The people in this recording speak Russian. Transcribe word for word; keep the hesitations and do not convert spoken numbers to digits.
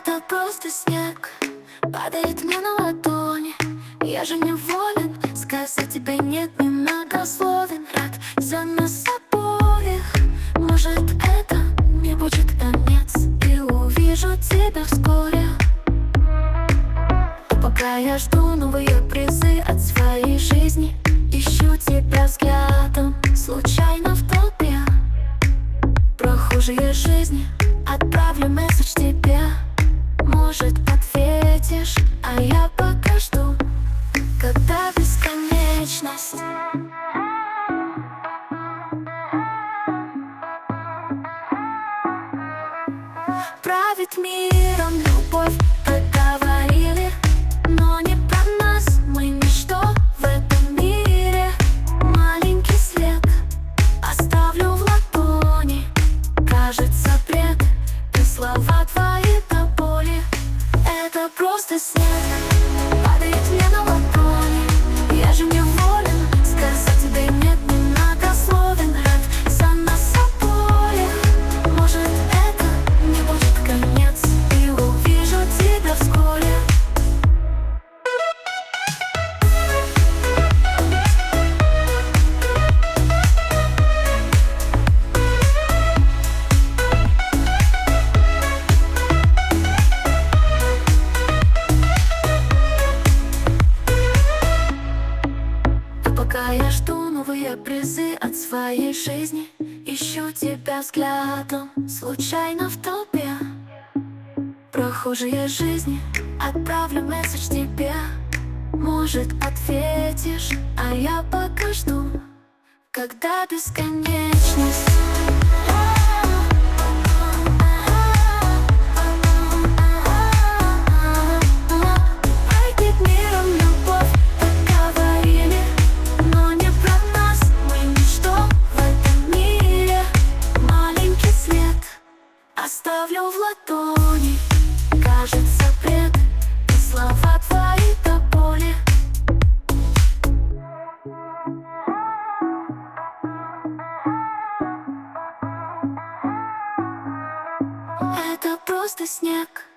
Это просто снег, падает мне на ладони. Я же не волен сказать тебе нет, немногословен. Рад за нас обоих. Может, это не будет конец, и увижу тебя вскоре. Пока я жду новые призы от своей жизни, ищу тебя взглядом, случайно в толпе прохожие жизни. Отправлю месседж тебе, может, ответишь, а я пока жду, когда бесконечность. Правит миром любовь, так говорили, но не про нас, мы ничто в этом мире. Маленький след оставлю в ладони, кажется бред, и слова твои до боли. Это просто снег, падает мне на ладони. Я же не волен сказать тебе нет, немногословен. Рад за нас обоих. Может, это не будет конец, и увижу тебя вскоре. Пока я жду новые призы от своей жизни, ищу тебя взглядом, случайно в толпе прохожие жизни. Отправлю месседж тебе, может, ответишь, а я пока жду, когда бесконечность. Оставлю в ладони, кажется бред, и слова твои до боли. Это просто снег.